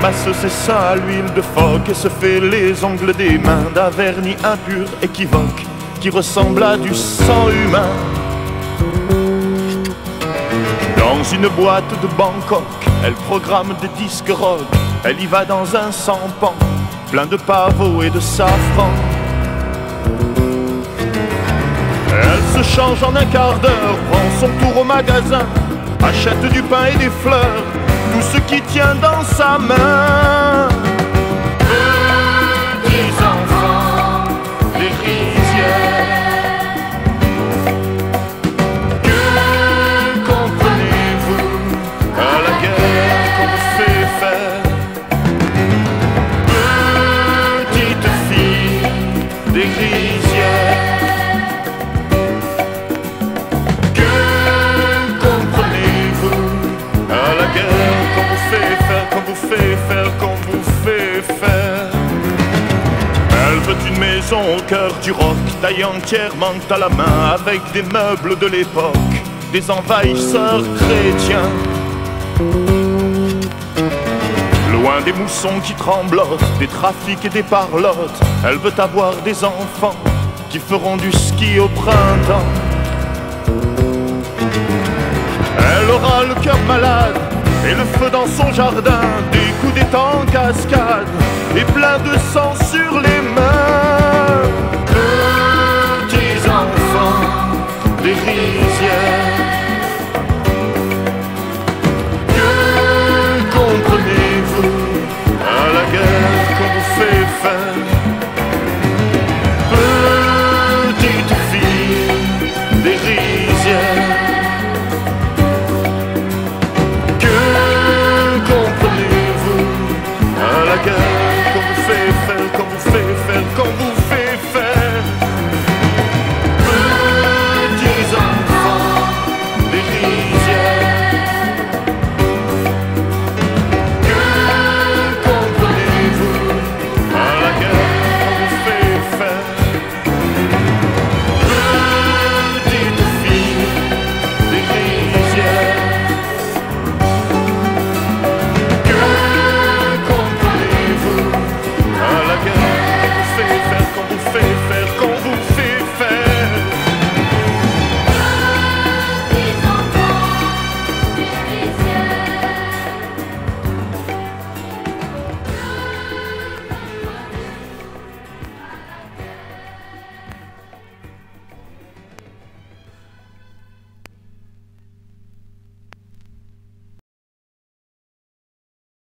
masse ses seins à l'huile de phoque et se fait les ongles des mains d'un vernis impur équivoque qui ressemble à du sang humain. Dans une boîte de Bangkok, elle programme des disques rock. Elle y va dans un sampan plein de pavots et de safran. Elle se change en un quart d'heure, prend son tour au magasin, achète du pain et des fleurs, tout ce qui tient dans sa main. Petits enfants des rizières, que comprenez-vous à la guerre qu'on vous fait faire? Petites filles des rizières, qu'on vous fait faire. Elle veut une maison au cœur du roc, taillée entièrement à la main, avec des meubles de l'époque, des envahisseurs chrétiens. Loin des moussons qui tremblotent, des trafics et des parlottes, elle veut avoir des enfants qui feront du ski au printemps. Elle aura le cœur malade et le feu dans son jardin, des coups d'état en cascade et plein de sang sur les mains. Petits enfants des rives,